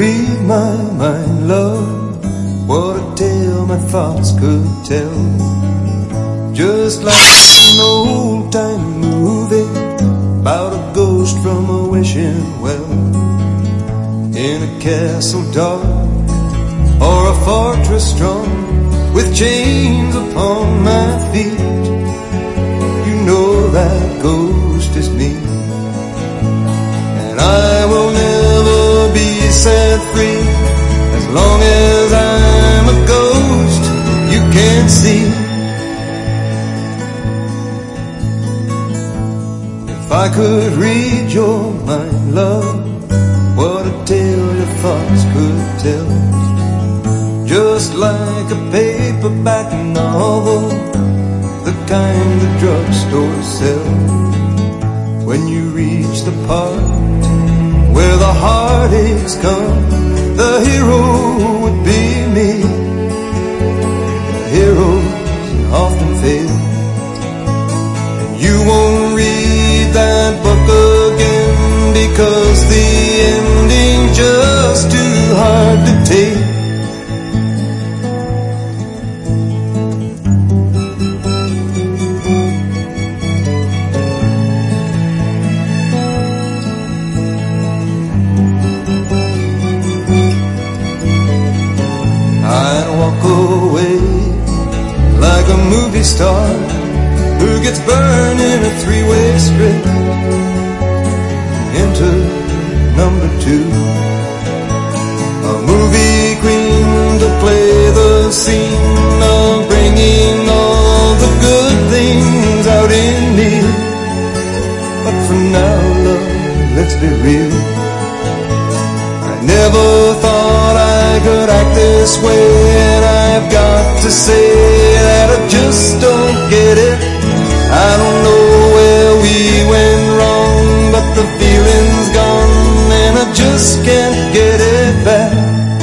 read my mind, love, what a tale my thoughts could tell. Just like an old-time movie about a ghost from a wishing well, in a castle dark or a fortress strong, with chains upon my feet. You know that ghost is me, and I will never be set free as long as I'm a ghost you can't see. If I could read your mind, love, what a tale your thoughts could tell. Just like a paperback novel, the kind the drugstores sell. When you reach the part where the heartaches come, the hero would be me. The heroes often fail, and you won't read that book again, because the ending's just too hard to take. I'd walk away like a movie star who gets burned in a three-way script into number two. A movie queen to play the scene of bringing all the good things out in me. But for now, love, let's be real, I never thought I could act this way, and I've got to say that I just don't get it. I don't know where we went wrong, but the feeling's gone and I just can't get it back.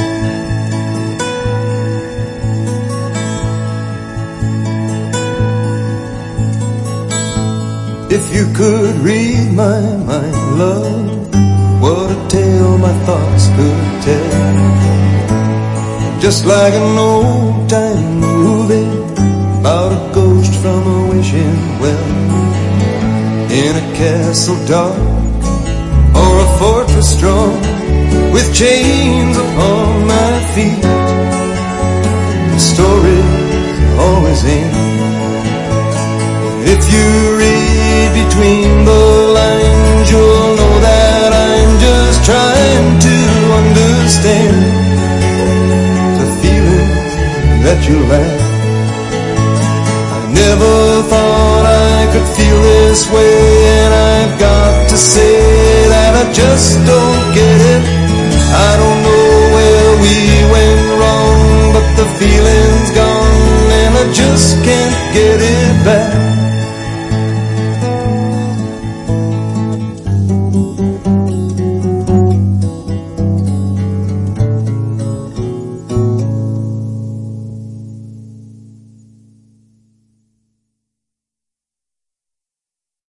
If you could read my mind, love, what a tale my thoughts could tell. Just like an old-time movie about a ghost from a wishing well, in a castle dark or a fortress strong, with chains upon my feet. The stories always end. If you read between the lines, you'll know that I'm just trying to understand the feelings that you lack. I never thought I could feel this way, and I've got to say that I just don't get it.